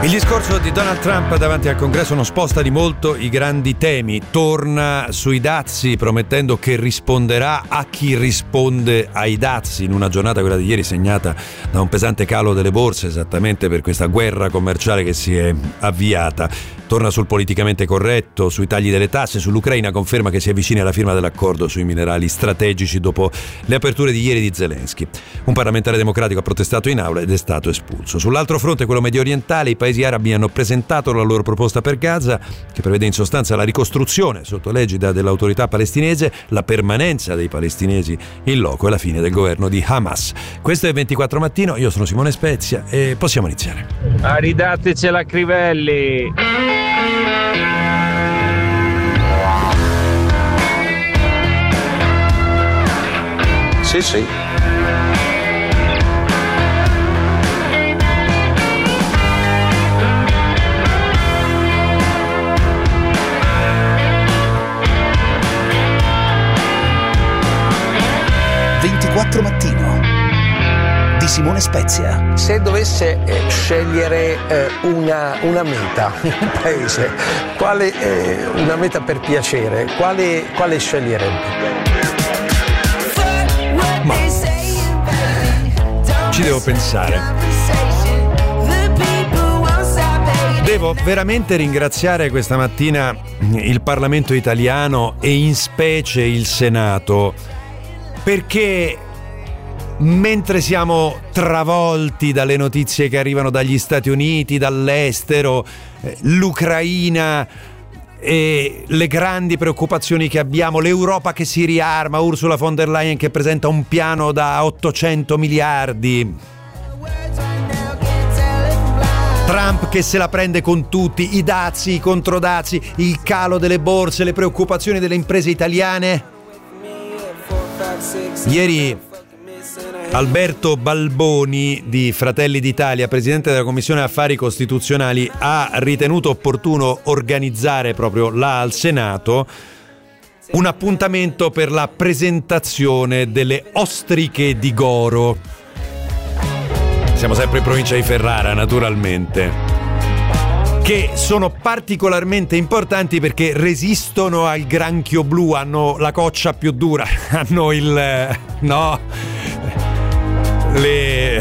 Il discorso di Donald Trump davanti al Congresso non sposta di molto i grandi temi, torna sui dazi promettendo che risponderà a chi risponde ai dazi in una giornata, quella di ieri, segnata da un pesante calo delle borse, esattamente per questa guerra commerciale che si è avviata. Torna sul politicamente corretto, sui tagli delle tasse, sull'Ucraina, conferma che si avvicina alla firma dell'accordo sui minerali strategici dopo le aperture di ieri di Zelensky. Un parlamentare democratico ha protestato in aula ed è stato espulso. Sull'altro fronte, quello medio orientale, i paesi arabi hanno presentato la loro proposta per Gaza, che prevede in sostanza la ricostruzione sotto l'egida dell'autorità palestinese, la permanenza dei palestinesi in loco e la fine del governo di Hamas. Questo è 24 Mattino, io sono Simone Spezia e possiamo iniziare. Ridatecela Crivelli. Sì, sì. Mattino di Simone Spezia. Se dovesse scegliere una meta, un paese, una meta per piacere, quale sceglierebbe? Ma ci devo pensare. Devo veramente ringraziare questa mattina il Parlamento italiano e in specie il Senato, perché mentre siamo travolti dalle notizie che arrivano dagli Stati Uniti, dall'estero, l'Ucraina e le grandi preoccupazioni che abbiamo, l'Europa che si riarma, Ursula von der Leyen che presenta un piano da 800 miliardi, Trump che se la prende con tutti, i dazi, i controdazi, il calo delle borse, le preoccupazioni delle imprese italiane. Ieri Alberto Balboni di Fratelli d'Italia, presidente della Commissione Affari Costituzionali, ha ritenuto opportuno organizzare proprio là al Senato un appuntamento per la presentazione delle ostriche di Goro. Siamo sempre in provincia di Ferrara, naturalmente, che sono particolarmente importanti perché resistono al granchio blu, hanno la coccia più dura, hanno e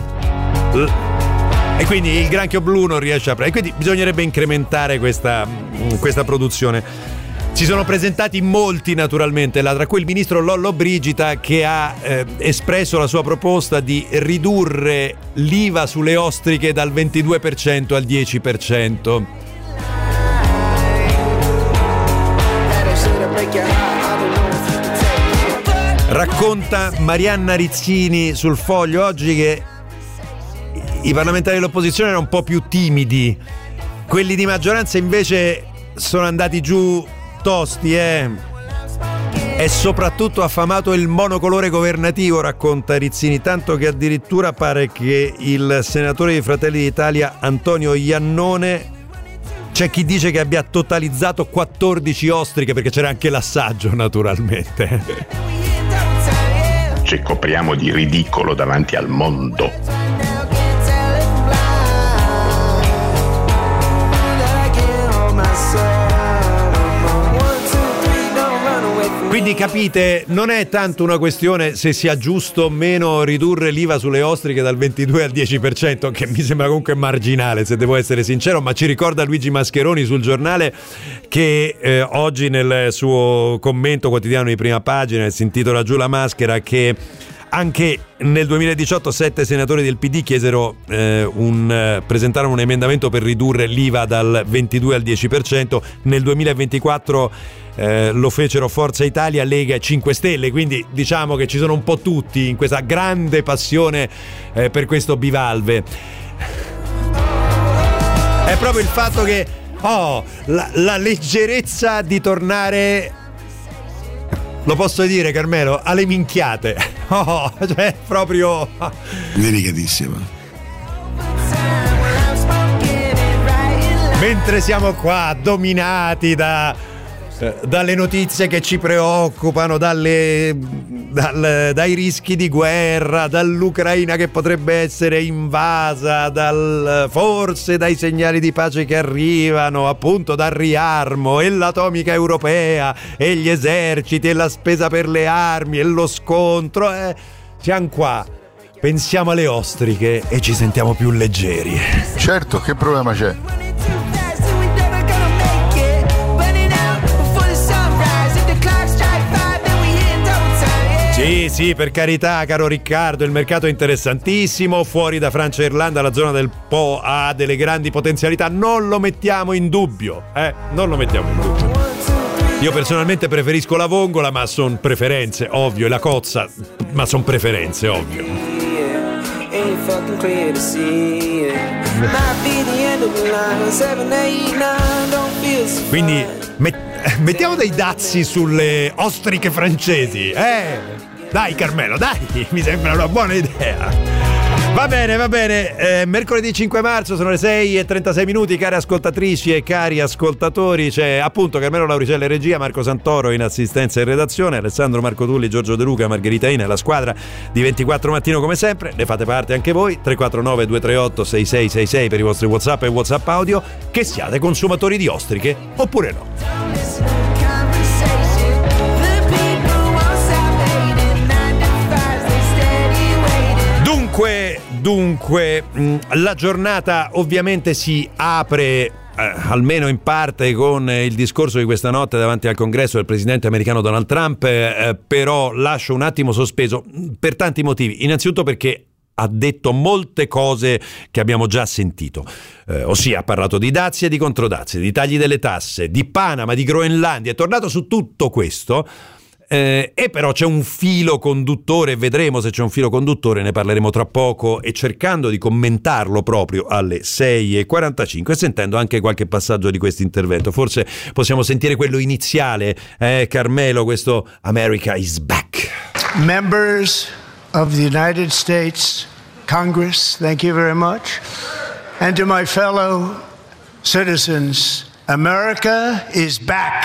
quindi il granchio blu non riesce a prendere, quindi bisognerebbe incrementare questa produzione. Si sono presentati molti, naturalmente, tra cui il ministro Lollobrigida, che ha espresso la sua proposta di ridurre l'IVA sulle ostriche dal 22% al 10%. Racconta Marianna Rizzini sul Foglio oggi che i parlamentari dell'opposizione erano un po' più timidi, quelli di maggioranza invece sono andati giù tosti, È soprattutto affamato il monocolore governativo, racconta Rizzini, tanto che addirittura pare che il senatore di Fratelli d'Italia Antonio Iannone, c'è chi dice che abbia totalizzato 14 ostriche, perché c'era anche l'assaggio, naturalmente. Ci copriamo di ridicolo davanti al mondo. Quindi capite, non è tanto una questione se sia giusto o meno ridurre l'IVA sulle ostriche dal 22 al 10%, che mi sembra comunque marginale, se devo essere sincero, ma ci ricorda Luigi Mascheroni sul Giornale che oggi nel suo commento quotidiano di prima pagina si intitola Giù la maschera, che anche nel 2018 7 senatori del PD presentarono un emendamento per ridurre l'IVA dal 22 al 10%, nel 2024 lo fecero Forza Italia, Lega e 5 Stelle, quindi diciamo che ci sono un po' tutti in questa grande passione per questo bivalve. È proprio il fatto che la leggerezza di tornare, lo posso dire Carmelo, alle minchiate, cioè proprio delicatissima. Mentre siamo qua dominati dalle notizie che ci preoccupano, dalle dai rischi di guerra, dall'Ucraina che potrebbe essere invasa, forse dai segnali di pace che arrivano, appunto dal riarmo e l'atomica europea e gli eserciti e la spesa per le armi e lo scontro. Siamo qua, pensiamo alle ostriche e ci sentiamo più leggeri. Certo, che problema c'è? Sì, per carità, caro Riccardo, il mercato è interessantissimo, fuori da Francia e Irlanda la zona del Po ha delle grandi potenzialità, non lo mettiamo in dubbio, non lo mettiamo in dubbio. Io personalmente preferisco la vongola, ma sono preferenze, ovvio, e la cozza, ma sono preferenze, ovvio. Quindi mettiamo dei dazi sulle ostriche francesi, Dai Carmelo, dai, mi sembra una buona idea. Va bene, mercoledì 5 marzo sono le 6:36, cari ascoltatrici e cari ascoltatori, c'è appunto Carmelo Lauricella in regia, Marco Santoro in assistenza e redazione, Alessandro Marco Tulli, Giorgio De Luca, Margherita Ina e la squadra di 24 Mattino come sempre, ne fate parte anche voi, 349 238 6666 per i vostri WhatsApp e WhatsApp audio, che siate consumatori di ostriche oppure no. Dunque, la giornata ovviamente si apre almeno in parte con il discorso di questa notte davanti al congresso del presidente americano Donald Trump, però lascio un attimo sospeso per tanti motivi. Innanzitutto perché ha detto molte cose che abbiamo già sentito, ossia ha parlato di dazi e di controdazi, di tagli delle tasse, di Panama, di Groenlandia, è tornato su tutto questo. E però c'è un filo conduttore, vedremo se c'è un filo conduttore, ne parleremo tra poco, e cercando di commentarlo proprio alle 6:45 e sentendo anche qualche passaggio di questo intervento. Forse possiamo sentire quello iniziale, Carmelo, questo America is back. Members of the United States Congress, thank you very much. And to my fellow citizens, America is back.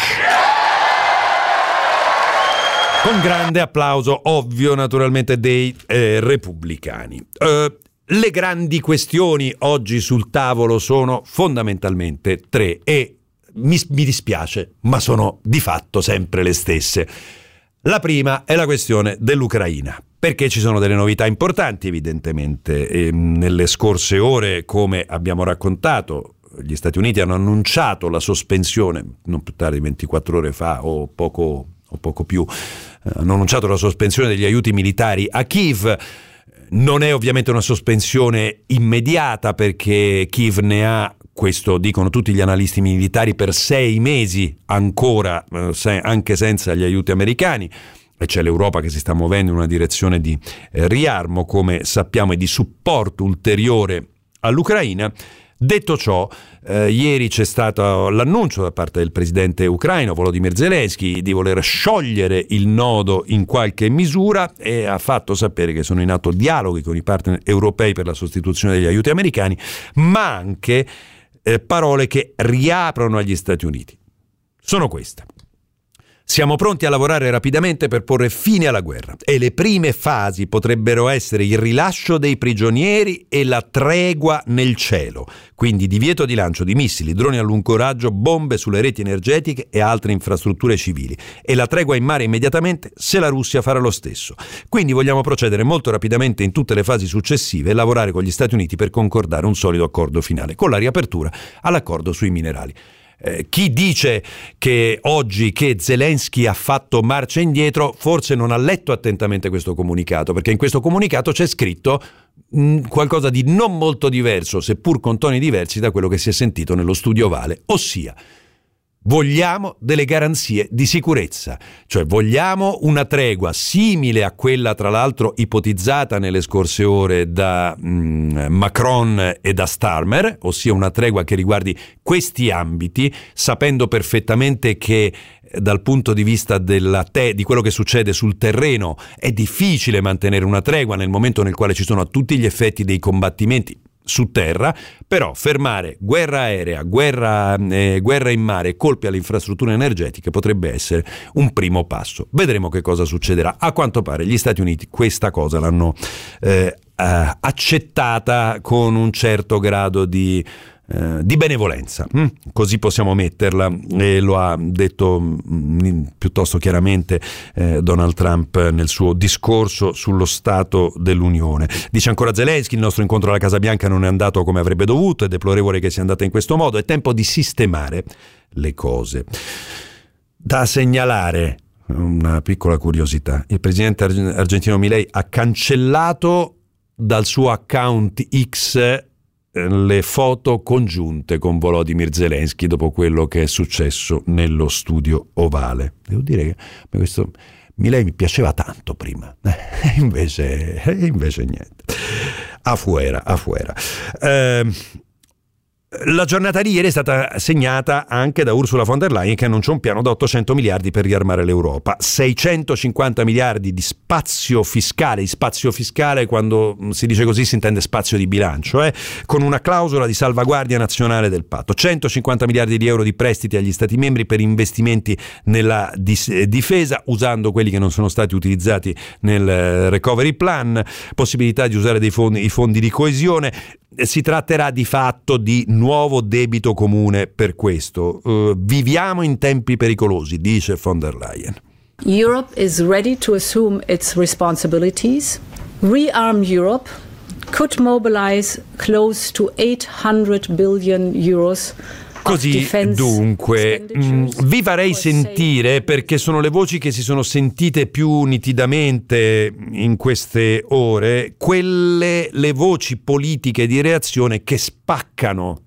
Con grande applauso, ovvio, naturalmente, dei repubblicani. Le grandi questioni oggi sul tavolo sono fondamentalmente tre e mi dispiace, ma sono di fatto sempre le stesse. La prima è la questione dell'Ucraina, perché ci sono delle novità importanti evidentemente. E nelle scorse ore, come abbiamo raccontato, gli Stati Uniti hanno annunciato la sospensione, non più tardi di 24 ore fa o poco più, hanno annunciato la sospensione degli aiuti militari a Kiev. Non è ovviamente una sospensione immediata perché Kiev ne ha, questo dicono tutti gli analisti militari, per 6 mesi ancora, anche senza gli aiuti americani, e c'è l'Europa che si sta muovendo in una direzione di riarmo, come sappiamo, e di supporto ulteriore all'Ucraina. Detto ciò, ieri c'è stato l'annuncio da parte del presidente ucraino Volodymyr Zelensky di voler sciogliere il nodo in qualche misura e ha fatto sapere che sono in atto dialoghi con i partner europei per la sostituzione degli aiuti americani, ma anche parole che riaprono agli Stati Uniti. Sono queste: siamo pronti a lavorare rapidamente per porre fine alla guerra e le prime fasi potrebbero essere il rilascio dei prigionieri e la tregua nel cielo, quindi divieto di lancio di missili, droni a lungo raggio, bombe sulle reti energetiche e altre infrastrutture civili, e la tregua in mare immediatamente se la Russia farà lo stesso. Quindi vogliamo procedere molto rapidamente in tutte le fasi successive e lavorare con gli Stati Uniti per concordare un solido accordo finale, con la riapertura all'accordo sui minerali. Chi dice che oggi che Zelensky ha fatto marcia indietro forse non ha letto attentamente questo comunicato, perché in questo comunicato c'è scritto qualcosa di non molto diverso, seppur con toni diversi da quello che si è sentito nello studio Vale, ossia vogliamo delle garanzie di sicurezza, cioè vogliamo una tregua simile a quella tra l'altro ipotizzata nelle scorse ore da Macron e da Starmer, ossia una tregua che riguardi questi ambiti, sapendo perfettamente che dal punto di vista di quello che succede sul terreno è difficile mantenere una tregua nel momento nel quale ci sono a tutti gli effetti dei combattimenti, su terra, però fermare guerra aerea, guerra in mare e colpi alle infrastrutture energetiche potrebbe essere un primo passo. Vedremo che cosa succederà. A quanto pare gli Stati Uniti questa cosa l'hanno accettata con un certo grado di benevolenza, così possiamo metterla, e lo ha detto piuttosto chiaramente Donald Trump nel suo discorso sullo Stato dell'Unione. Dice ancora Zelensky: il nostro incontro alla Casa Bianca non è andato come avrebbe dovuto, è deplorevole che sia andata in questo modo, è tempo di sistemare le cose. Da segnalare una piccola curiosità: il presidente argentino Milei ha cancellato dal suo account X le foto congiunte con Volodymyr Zelensky dopo quello che è successo nello studio ovale. Devo dire che questo Milei mi piaceva tanto prima, invece niente. Afuera. La giornata di ieri è stata segnata anche da Ursula von der Leyen, che annuncia un piano da 800 miliardi per riarmare l'Europa, 650 miliardi di spazio fiscale. Quando si dice così si intende spazio di bilancio, con una clausola di salvaguardia nazionale del patto, 150 miliardi di euro di prestiti agli Stati membri per investimenti nella difesa, usando quelli che non sono stati utilizzati nel recovery plan, possibilità di usare i fondi di coesione. Si tratterà di fatto di nuovo debito comune per questo. Viviamo in tempi pericolosi, dice von der Leyen. Europe is ready to assume its responsibilities. Rearm Europe could mobilize close to 800 billion euros. Così dunque vi farei sentire, perché sono le voci che si sono sentite più nitidamente in queste ore, le voci politiche di reazione che spaccano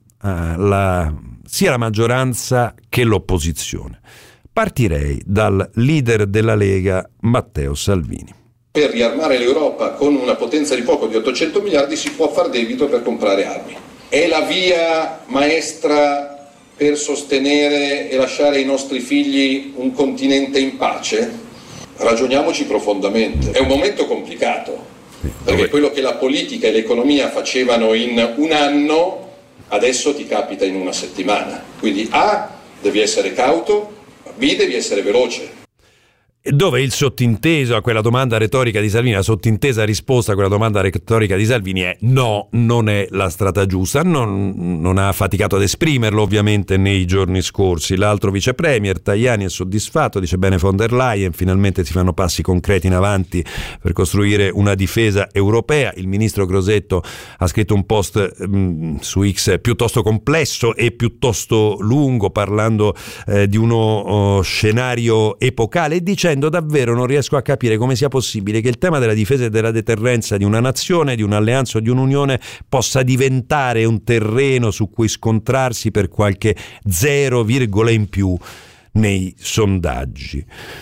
sia la maggioranza che l'opposizione. Partirei dal leader della Lega, Matteo Salvini. Per riarmare l'Europa con una potenza di poco di 800 miliardi si può far debito per comprare armi. È la via maestra per sostenere e lasciare ai nostri figli un continente in pace? Ragioniamoci profondamente. È un momento complicato, perché quello che la politica e l'economia facevano in un anno, adesso ti capita in una settimana. Quindi A, devi essere cauto, B, devi essere veloce. Dove il sottinteso a quella domanda retorica di Salvini, la sottintesa risposta a quella domanda retorica di Salvini è no, non è la strada giusta. Non ha faticato ad esprimerlo ovviamente nei giorni scorsi. L'altro vice premier Tajani è soddisfatto, dice bene von der Leyen, finalmente si fanno passi concreti in avanti per costruire una difesa europea. Il ministro Crosetto ha scritto un post su X piuttosto complesso e piuttosto lungo, parlando di uno scenario epocale e dicendo: davvero non riesco a capire come sia possibile che il tema della difesa e della deterrenza di una nazione, di un'alleanza o di un'unione possa diventare un terreno su cui scontrarsi per qualche 0, in più nei sondaggi.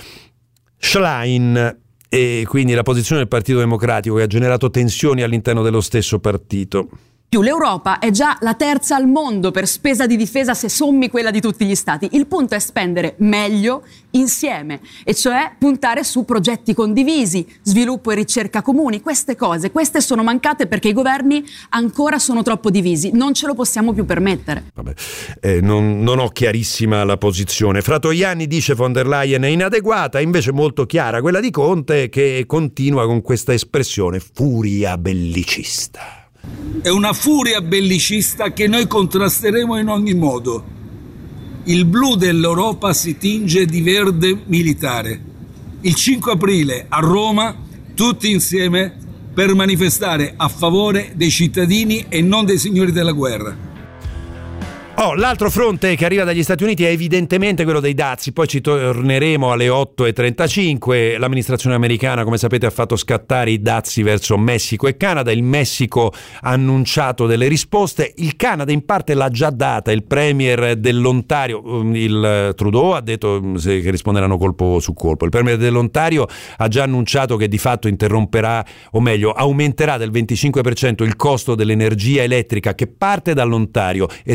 Schlein, e quindi la posizione del Partito Democratico, che ha generato tensioni all'interno dello stesso partito. L'Europa è già la terza al mondo per spesa di difesa se sommi quella di tutti gli stati. Il punto è spendere meglio insieme, e cioè puntare su progetti condivisi, sviluppo e ricerca comuni. Queste sono mancate perché i governi ancora sono troppo divisi. Non ce lo possiamo più permettere. Non ho chiarissima la posizione. Fratoianni, dice von der Leyen, è inadeguata, invece molto chiara quella di Conte, che continua con questa espressione: furia bellicista. È una furia bellicista che noi contrasteremo in ogni modo. Il blu dell'Europa si tinge di verde militare. Il 5 aprile a Roma, tutti insieme, per manifestare a favore dei cittadini e non dei signori della guerra. L'altro fronte che arriva dagli Stati Uniti è evidentemente quello dei dazi, poi ci torneremo alle 8:35. L'amministrazione americana, come sapete, ha fatto scattare i dazi verso Messico e Canada. Il Messico ha annunciato delle risposte, il Canada in parte l'ha già data. Il premier dell'Ontario, il Trudeau, ha detto che risponderanno colpo su colpo. Il premier dell'Ontario ha già annunciato che di fatto interromperà, o meglio aumenterà del 25% il costo dell'energia elettrica che parte dall'Ontario e serve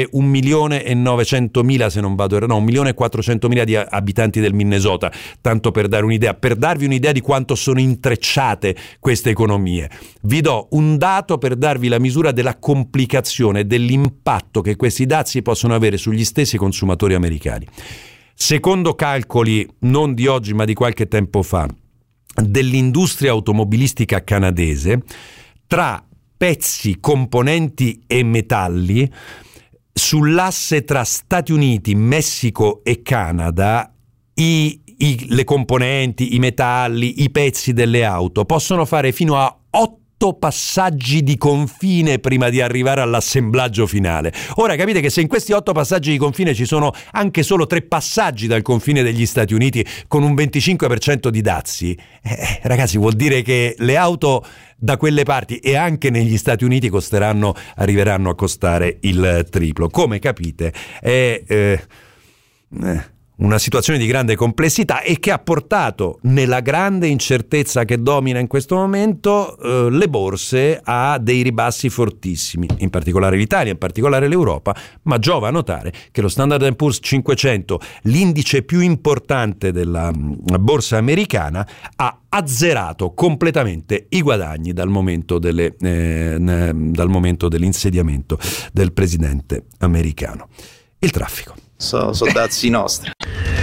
avere 1.900.000, se non vado, no, 1.400.000 di abitanti del Minnesota, tanto per dare un'idea, per darvi un'idea di quanto sono intrecciate queste economie. Vi do un dato per darvi la misura della complicazione, dell'impatto che questi dazi possono avere sugli stessi consumatori americani. Secondo calcoli non di oggi ma di qualche tempo fa dell'industria automobilistica canadese, tra pezzi, componenti e metalli, sull'asse tra Stati Uniti, Messico e Canada, le componenti, i metalli, i pezzi delle auto possono fare fino a 8 passaggi di confine prima di arrivare all'assemblaggio finale. Ora capite che se in questi 8 passaggi di confine ci sono anche solo 3 passaggi dal confine degli Stati Uniti con un 25% di dazi, ragazzi, vuol dire che le auto da quelle parti e anche negli Stati Uniti arriveranno a costare il triplo. Come capite è una situazione di grande complessità e che ha portato, nella grande incertezza che domina in questo momento, le borse a dei ribassi fortissimi, in particolare l'Italia, in particolare l'Europa, ma giova notare che lo Standard & Poor's 500, l'indice più importante della borsa americana, ha azzerato completamente i guadagni dal momento dell'insediamento del presidente americano. Il traffico. Sono dazi nostri.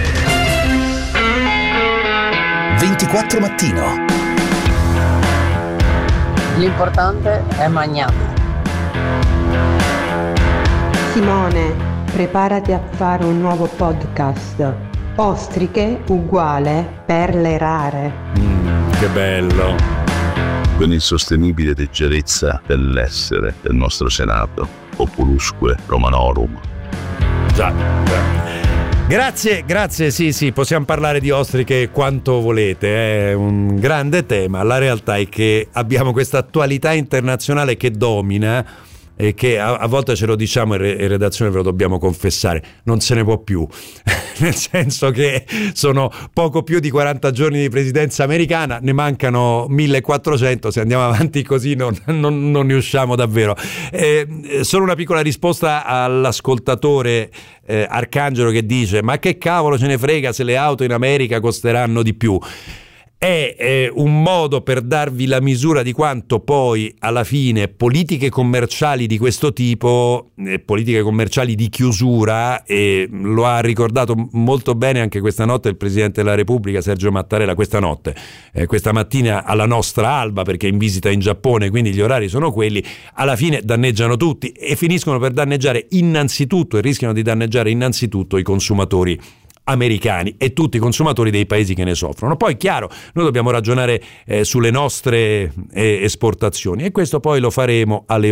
24 mattino. L'importante è mangiare. Simone, preparati a fare un nuovo podcast. Ostriche uguale perle rare. Che bello. Con insostenibile leggerezza dell'essere del nostro Senato, Populusque Romanorum. Già. Grazie, sì, possiamo parlare di ostriche quanto volete, è un grande tema. La realtà è che abbiamo questa attualità internazionale che domina e che a volte ce lo diciamo in redazione, ve lo dobbiamo confessare, non se ne può più, nel senso che sono poco più di 40 giorni di presidenza americana, ne mancano 1400, se andiamo avanti così non ne usciamo davvero. Solo una piccola risposta all'ascoltatore Arcangelo che dice: ma che cavolo ce ne frega se le auto in America costeranno di più? È un modo per darvi la misura di quanto poi alla fine politiche commerciali di questo tipo, politiche commerciali di chiusura, e lo ha ricordato molto bene anche questa notte il Presidente della Repubblica Sergio Mattarella, questa mattina alla nostra alba, perché è in visita in Giappone, quindi gli orari sono quelli, alla fine danneggiano tutti e finiscono per danneggiare innanzitutto, e rischiano di danneggiare innanzitutto, i consumatori americani e tutti i consumatori dei paesi che ne soffrono. Poi chiaro, noi dobbiamo ragionare sulle nostre esportazioni, e questo poi lo faremo alle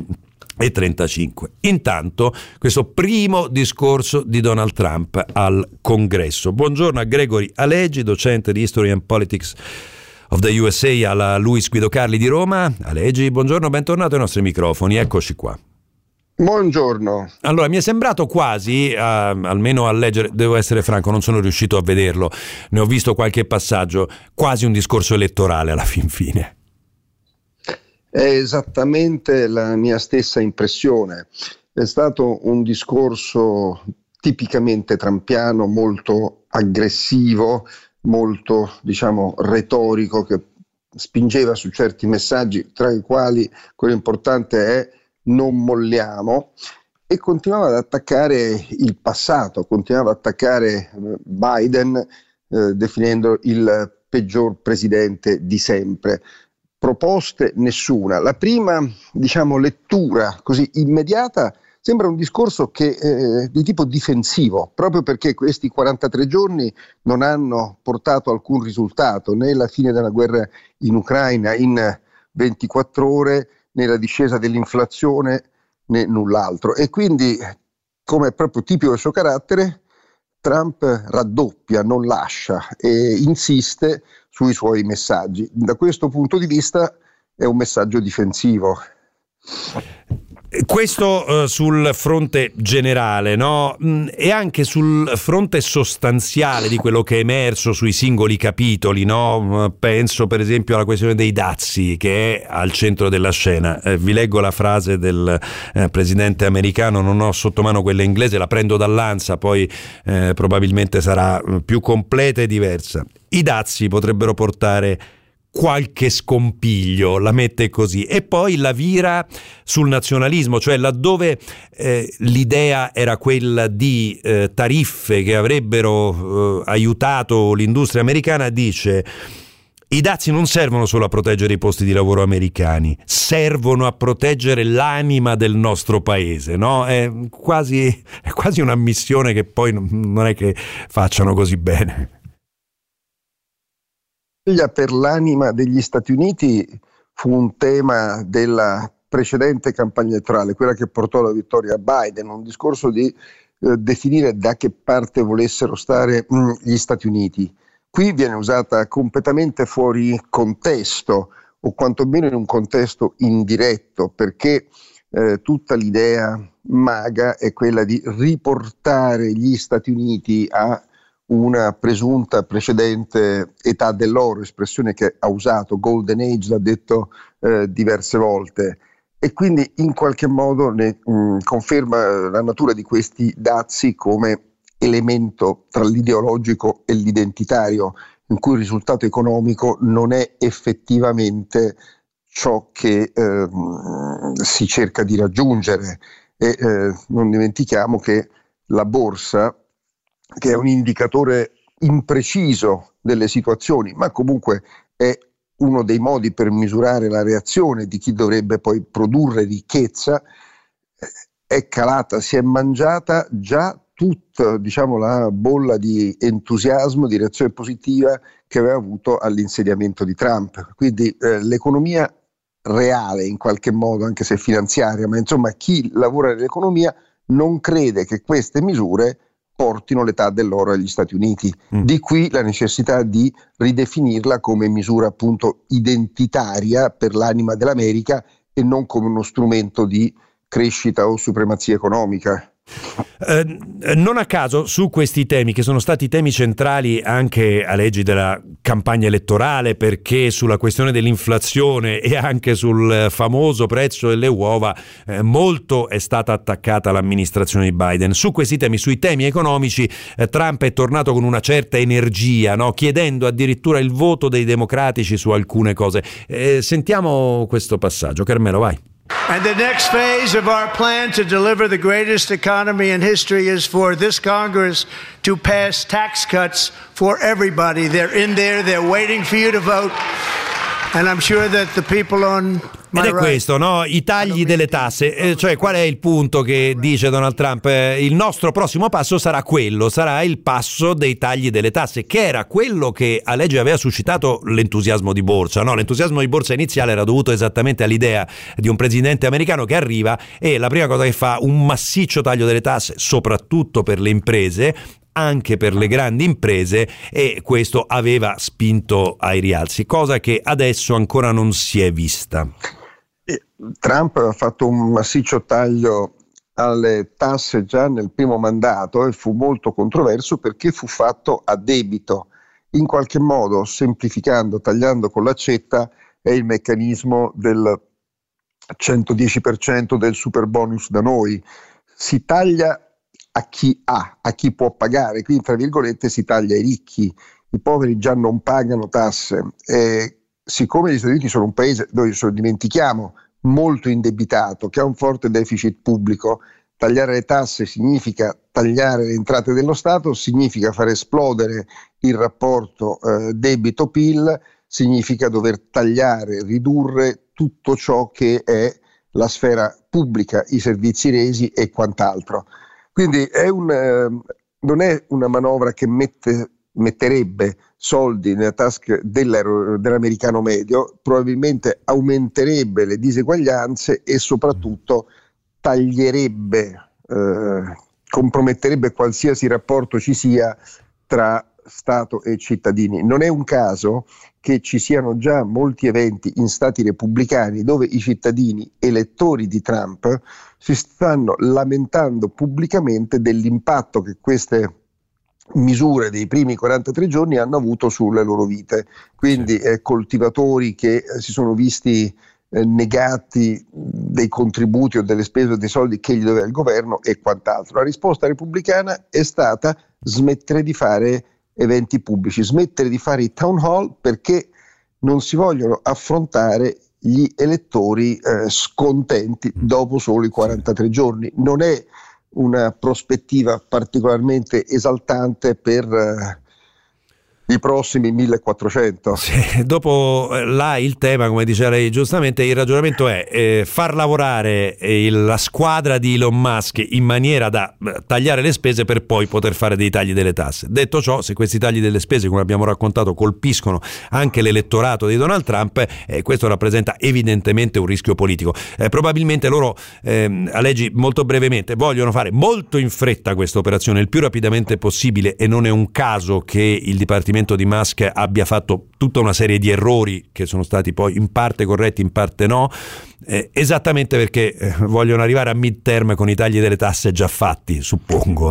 8:35. Intanto questo primo discorso di Donald Trump al Congresso. Buongiorno a Gregory Alegi, docente di History and Politics of the USA alla Luis Guido Carli di Roma. Alegi, buongiorno, bentornato ai nostri microfoni, eccoci qua. Buongiorno. Allora, mi è sembrato quasi, almeno a leggere, devo essere franco, non sono riuscito a vederlo, ne ho visto qualche passaggio, quasi un discorso elettorale alla fin fine. È esattamente la mia stessa impressione. È stato un discorso tipicamente trumpiano, molto aggressivo, molto, retorico, che spingeva su certi messaggi, tra i quali quello importante è non molliamo, e continuava ad attaccare il passato, continuava ad attaccare Biden, definendo il peggior presidente di sempre. Proposte nessuna. La prima, lettura così immediata sembra un discorso di tipo difensivo, proprio perché questi 43 giorni non hanno portato alcun risultato, né la fine della guerra in Ucraina in 24 ore, né la discesa dell'inflazione, né null'altro. E quindi, come è proprio tipico del suo carattere, Trump raddoppia, non lascia e insiste sui suoi messaggi. Da questo punto di vista è un messaggio difensivo. Questo sul fronte generale, no? E anche sul fronte sostanziale di quello che è emerso sui singoli capitoli, no? Penso per esempio alla questione dei dazi, che è al centro della scena. Vi leggo la frase del presidente americano, non ho sotto mano quella inglese, la prendo dall'Ansa, poi probabilmente sarà più completa e diversa. I dazi potrebbero portare qualche scompiglio, la mette così, e poi la vira sul nazionalismo, cioè laddove l'idea era quella di tariffe che avrebbero aiutato l'industria americana, dice: i dazi non servono solo a proteggere i posti di lavoro americani, servono a proteggere l'anima del nostro paese, no? È quasi una missione che poi non è che facciano così bene. Per l'anima degli Stati Uniti fu un tema della precedente campagna elettorale, quella che portò alla vittoria a Biden, un discorso di definire da che parte volessero stare gli Stati Uniti. Qui viene usata completamente fuori contesto, o quantomeno in un contesto indiretto, perché tutta l'idea maga è quella di riportare gli Stati Uniti a una presunta precedente età dell'oro, espressione che ha usato, Golden Age, l'ha detto diverse volte, e quindi in qualche modo ne conferma la natura di questi dazi come elemento tra l'ideologico e l'identitario, in cui il risultato economico non è effettivamente ciò che si cerca di raggiungere. E non dimentichiamo che la borsa, che è un indicatore impreciso delle situazioni, ma comunque è uno dei modi per misurare la reazione di chi dovrebbe poi produrre ricchezza, è calata, si è mangiata già tutta, diciamo, la bolla di entusiasmo, di reazione positiva che aveva avuto all'insediamento di Trump. Quindi l'economia reale, in qualche modo, anche se finanziaria, ma insomma chi lavora nell'economia non crede che queste misure portino l'età dell'oro agli Stati Uniti. Di qui la necessità di ridefinirla come misura appunto identitaria per l'anima dell'America e non come uno strumento di crescita o supremazia economica. Non a caso su questi temi, che sono stati temi centrali anche a leggi della campagna elettorale, perché sulla questione dell'inflazione e anche sul famoso prezzo delle uova molto è stata attaccata l'amministrazione di Biden. Su questi temi, sui temi economici, Trump è tornato con una certa energia, no? Chiedendo addirittura il voto dei democratici su alcune cose. Sentiamo questo passaggio. Carmelo, vai. And the next phase of our plan to deliver the greatest economy in history is for this Congress to pass tax cuts for everybody. They're in there, they're waiting for you to vote. And I'm sure that the people on my Ed è questo, no? I tagli delle tasse. Cioè, qual è il punto che dice Donald Trump? Il nostro prossimo passo sarà quello, sarà il passo dei tagli delle tasse, che era quello che a legge aveva suscitato l'entusiasmo di borsa, no? L'entusiasmo di borsa iniziale era dovuto esattamente all'idea di un presidente americano che arriva e la prima cosa che fa un massiccio taglio delle tasse, soprattutto per le imprese, anche per le grandi imprese, e questo aveva spinto ai rialzi, cosa che adesso ancora non si è vista. Trump ha fatto un massiccio taglio alle tasse già nel primo mandato e fu molto controverso perché fu fatto a debito. In qualche modo, semplificando, tagliando con l'accetta, è il meccanismo del 110% del super bonus da noi. Si taglia a chi ha, a chi può pagare, quindi tra virgolette si taglia ai ricchi, i poveri già non pagano tasse. Siccome gli Stati Uniti sono un paese dove ce lo dimentichiamo, molto indebitato, che ha un forte deficit pubblico, tagliare le tasse significa tagliare le entrate dello Stato, significa far esplodere il rapporto debito-PIL, significa dover tagliare, ridurre tutto ciò che è la sfera pubblica, i servizi resi e quant'altro. Quindi non è una manovra che metterebbe soldi nella tasca dell'americano medio, probabilmente aumenterebbe le diseguaglianze e soprattutto taglierebbe, comprometterebbe qualsiasi rapporto ci sia tra Stato e cittadini. Non è un caso che ci siano già molti eventi in stati repubblicani dove i cittadini elettori di Trump si stanno lamentando pubblicamente dell'impatto che queste misure dei primi 43 giorni hanno avuto sulle loro vite. Quindi coltivatori che si sono visti negati dei contributi o delle spese o dei soldi che gli doveva il governo e quant'altro. La risposta repubblicana è stata smettere di fare eventi pubblici, smettere di fare i town hall, perché non si vogliono affrontare gli elettori scontenti dopo solo i 43 giorni. Non è una prospettiva particolarmente esaltante per i prossimi 1400. Sì, dopo là il tema, come diceva lei giustamente, il ragionamento è far lavorare la squadra di Elon Musk in maniera da tagliare le spese per poi poter fare dei tagli delle tasse. Detto ciò, se questi tagli delle spese, come abbiamo raccontato, colpiscono anche l'elettorato di Donald Trump, questo rappresenta evidentemente un rischio politico. Probabilmente loro, leggi molto brevemente, vogliono fare molto in fretta questa operazione il più rapidamente possibile, e non è un caso che il Dipartimento di Musk abbia fatto tutta una serie di errori che sono stati poi in parte corretti, in parte no, esattamente perché vogliono arrivare a midterm con i tagli delle tasse già fatti, suppongo.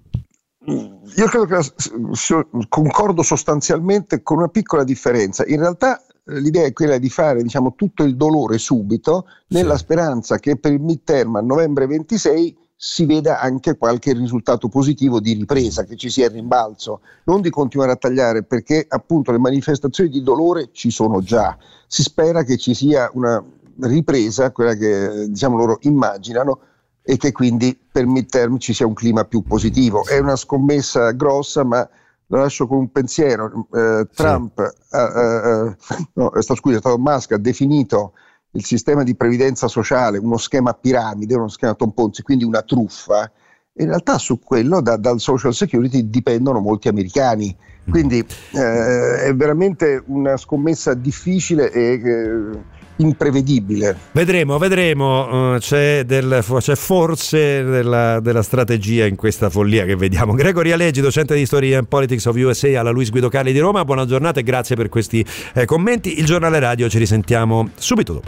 Io credo che concordo sostanzialmente, con una piccola differenza. In realtà l'idea è quella di fare, diciamo, tutto il dolore subito, nella speranza che per il midterm a novembre 26 si veda anche qualche risultato positivo di ripresa, che ci sia il rimbalzo, non di continuare a tagliare, perché appunto le manifestazioni di dolore ci sono già. Si spera che ci sia una ripresa, quella che diciamo loro immaginano, e che quindi per midterm ci sia un clima più positivo. È una scommessa grossa, ma la lascio con un pensiero. Trump, Musk ha definito il sistema di previdenza sociale uno schema a piramide, uno schema Tom Ponzi, quindi una truffa. In realtà su quello dal social security dipendono molti americani, quindi è veramente una scommessa difficile e imprevedibile. Vedremo, c'è forse della strategia in questa follia che vediamo. Gregory Aleggi, docente di History and Politics of USA alla Luis Guido Carli di Roma, buona giornata e grazie per questi commenti. Il giornale radio, ci risentiamo subito dopo.